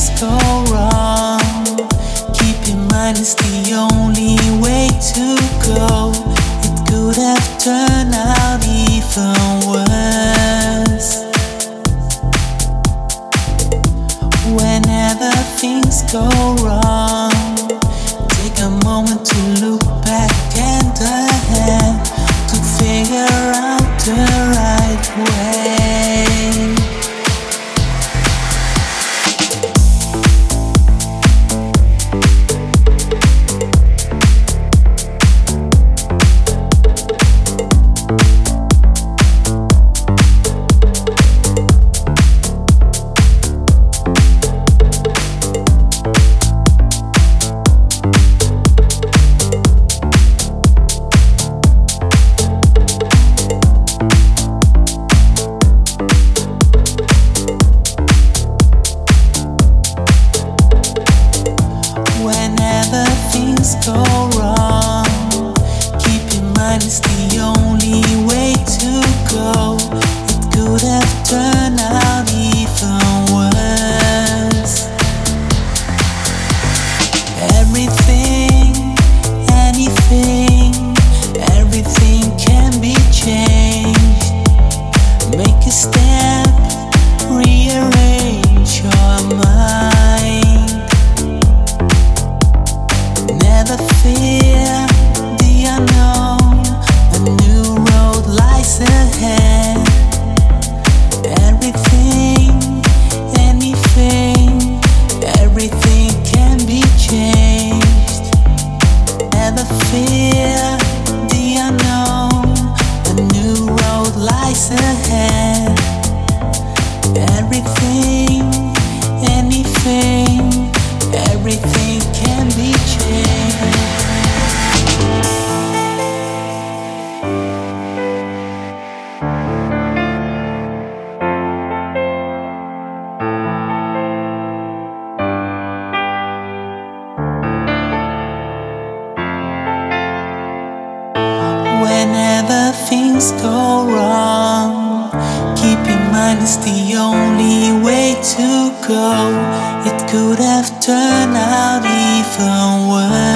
things go wrong, keep in mind it's the only way to go. It could have turned out even worse. Whenever things go wrong, take a moment to look back and ahead to figure out the right way. Whenever things go wrong, keep in mind it's the only way to go. It could have turned out even worse. Everything, anything, everything can be changed. Make a step, rearrange your mind. Never fear the unknown, a new road lies ahead. Everything, anything, everything can be changed. Never fear the unknown, a new road lies ahead. Everything, anything, everything can be changed. Whenever things go wrong, keep in mind it's the only way to go. It could have turned out even worse.